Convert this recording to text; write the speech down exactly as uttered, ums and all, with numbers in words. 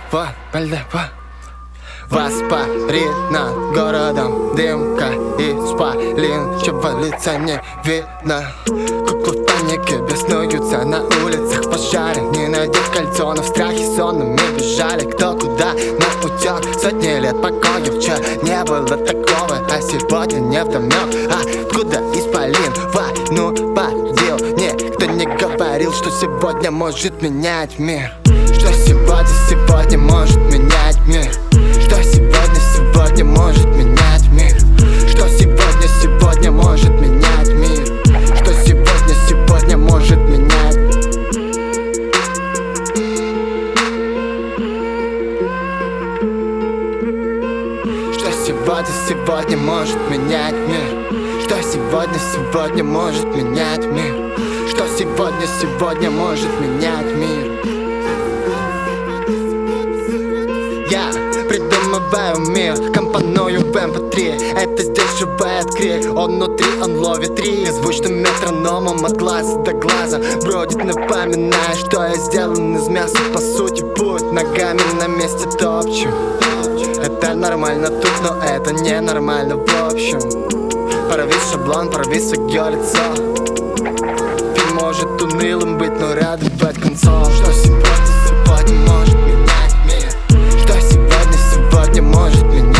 Вальдева. Воспарена городом дымка исполин, чего лица не видно. Куклы в панике беснуются на улицах пожаре. Не надев кольцо, но в страхе сонными бежали. Кто куда на утёк, сотни лет покоя. Вчера не было такого, а сегодня невдомёк. Откуда исполин войну породил? Никто не говорил, что сегодня может менять мир. Что сегодня, сегодня может менять мир. Что сегодня, сегодня может менять мир. Что сегодня, сегодня может менять мир. Что сегодня, сегодня может менять. Что сегодня, сегодня может менять мир. Что сегодня, сегодня может менять мир. Что сегодня, сегодня может менять мир. Я придумываю мир, компоную в эм пэ три. Это здесь живает крик, он внутри, он ловит ритм. Звучным метрономом от глаза до глаза бродит, напоминая, что я сделан из мяса. По сути, путь ногами на месте топчу. Это нормально тут, но это ненормально в общем. Порви шаблон, порви свое лицо. Фильм может унылым быть, но радовать концом. Что сегодня, сегодня может менять мир. Что сегодня, сегодня может менять.